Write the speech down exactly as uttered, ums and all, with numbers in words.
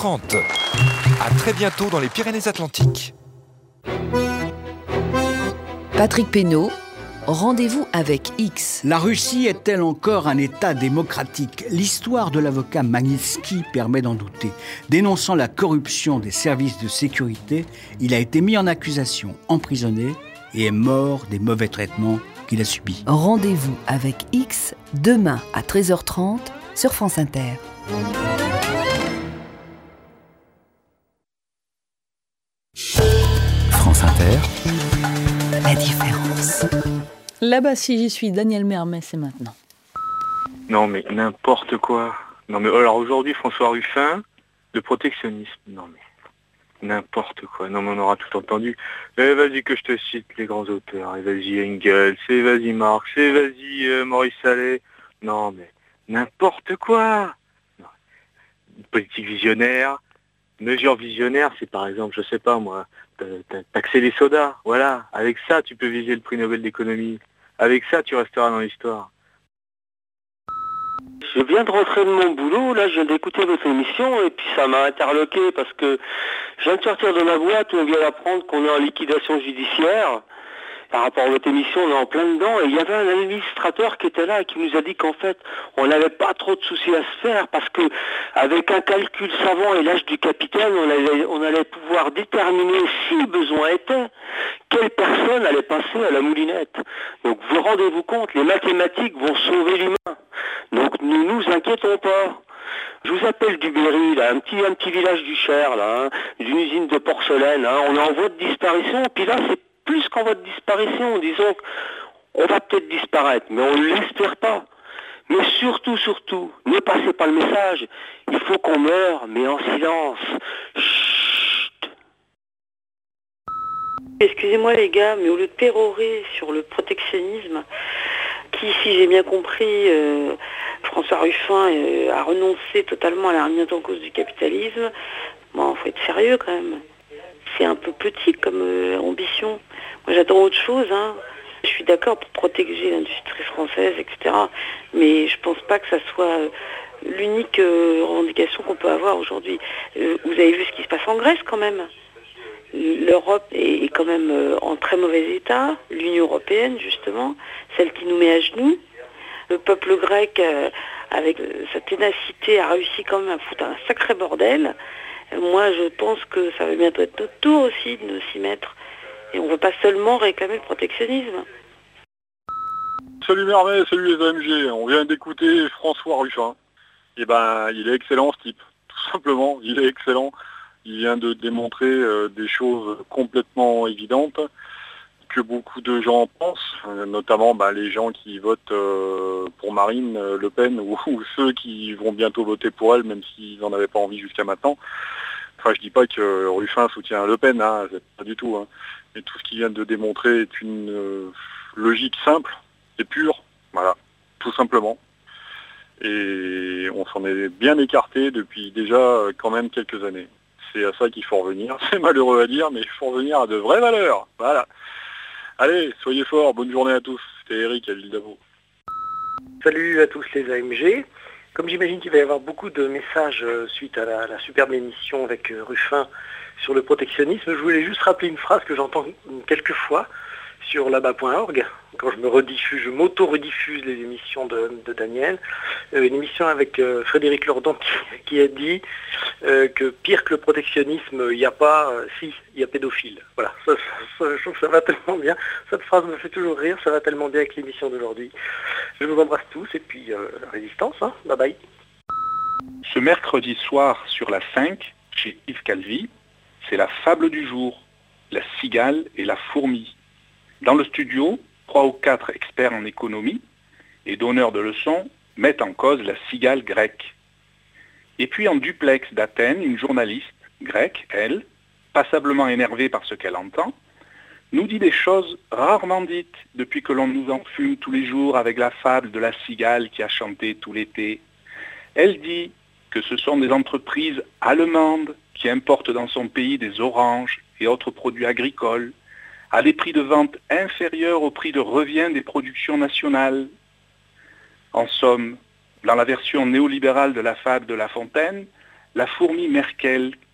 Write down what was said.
trente. À très bientôt dans les Pyrénées-Atlantiques. Patrick Pénaud, rendez-vous avec X. La Russie est-elle encore un État démocratique ? L'histoire de l'avocat Magnitsky permet d'en douter. Dénonçant la corruption des services de sécurité, il a été mis en accusation, emprisonné et est mort des mauvais traitements qu'il a subis. Rendez-vous avec X demain à treize heures trente sur France Inter. France Inter. La différence. Là-bas, si j'y suis, Daniel Mermet, c'est maintenant. Non mais n'importe quoi. Non mais alors aujourd'hui, François Ruffin, le protectionnisme. Non mais n'importe quoi. Non mais on aura tout entendu. Eh vas-y que je te cite les grands auteurs. Et vas-y Engels, et vas-y Marx, et vas-y euh, Maurice Allais. Non mais n'importe quoi. Non. Politique visionnaire. Mesure visionnaire, c'est par exemple, je sais pas moi, taxer les sodas. Voilà. Avec ça, tu peux viser le prix Nobel d'économie. Avec ça, tu resteras dans l'histoire. Je viens de rentrer de mon boulot, là je viens d'écouter votre émission et puis ça m'a interloqué parce que je viens de sortir de ma boîte où on vient d'apprendre qu'on est en liquidation judiciaire. Par rapport à votre émission, on est en plein dedans et il y avait un administrateur qui était là et qui nous a dit qu'en fait, on n'avait pas trop de soucis à se faire parce que avec un calcul savant et l'âge du capitaine, on allait, on allait pouvoir déterminer, si besoin était, quelle personne allait passer à la moulinette. Donc vous rendez-vous compte, les mathématiques vont sauver l'humain. Donc ne nous inquiétons pas. Je vous appelle du Berry, là, un petit, un petit village du Cher, là, hein, d'une usine de porcelaine. Hein, on est en voie de disparition, puis là c'est plus qu'en voie de disparition, disons qu'on va peut-être disparaître, mais on ne l'espère pas. Mais surtout, surtout, ne passez pas le message, il faut qu'on meure, mais en silence. Chut. Excusez-moi les gars, mais au lieu de pérorer sur le protectionnisme, qui, si j'ai bien compris, euh, François Ruffin euh, a renoncé totalement à la remise en cause du capitalisme, bon, faut être sérieux quand même. C'est un peu petit comme euh, ambition. Moi j'attends autre chose, hein. Je suis d'accord pour protéger l'industrie française, et cetera. Mais je pense pas que ça soit l'unique euh, revendication qu'on peut avoir aujourd'hui. Euh, vous avez vu ce qui se passe en Grèce quand même. L'Europe est, est quand même euh, en très mauvais état. L'Union européenne justement, celle qui nous met à genoux. Le peuple grec, euh, avec euh, sa ténacité, a réussi quand même à foutre un sacré bordel. Moi, je pense que ça va bientôt être notre tour aussi de nous s'y mettre. Et on ne va pas seulement réclamer le protectionnisme. Salut Mermet, salut les A M G. On vient d'écouter François Ruffin. Et ben, il est excellent ce type. Tout simplement, il est excellent. Il vient de démontrer euh, des choses complètement évidentes que beaucoup de gens pensent, euh, notamment bah, les gens qui votent euh, pour Marine euh, Le Pen ou, ou ceux qui vont bientôt voter pour elle, même s'ils n'en avaient pas envie jusqu'à maintenant. Enfin, je dis pas que Ruffin soutient Le Pen, hein, c'est pas du tout. Hein. Mais tout ce qu'il vient de démontrer est une euh, logique simple et pure, voilà, tout simplement. Et on s'en est bien écarté depuis déjà euh, quand même quelques années. C'est à ça qu'il faut revenir. C'est malheureux à dire, mais il faut revenir à de vraies valeurs. Voilà. Allez, soyez forts, bonne journée à tous. C'était Eric à Ville d'Avaux. Salut à tous les A M G. Comme j'imagine qu'il va y avoir beaucoup de messages suite à la, la superbe émission avec Ruffin sur le protectionnisme, je voulais juste rappeler une phrase que j'entends quelques fois sur là-bas point org, quand je me rediffuse, je m'auto-rediffuse les émissions de, de Daniel, euh, une émission avec euh, Frédéric Lordon qui, qui a dit euh, que pire que le protectionnisme, il n'y a pas, euh, si, il y a pédophile. Voilà, ça, ça, je trouve que ça va tellement bien, cette phrase me fait toujours rire, ça va tellement bien avec l'émission d'aujourd'hui. Je vous embrasse tous et puis euh, résistance, hein, bye bye. Ce mercredi soir sur la cinq, chez Yves Calvi, c'est la fable du jour, la cigale et la fourmi. Dans le studio, trois ou quatre experts en économie et donneurs de leçons mettent en cause la cigale grecque. Et puis en duplex d'Athènes, une journaliste grecque, elle, passablement énervée par ce qu'elle entend, nous dit des choses rarement dites depuis que l'on nous enfume tous les jours avec la fable de la cigale qui a chanté tout l'été. Elle dit que ce sont des entreprises allemandes qui importent dans son pays des oranges et autres produits agricoles à des prix de vente inférieurs au prix de revient des productions nationales. En somme, dans la version néolibérale de la fable de La Fontaine, La fourmi Merkel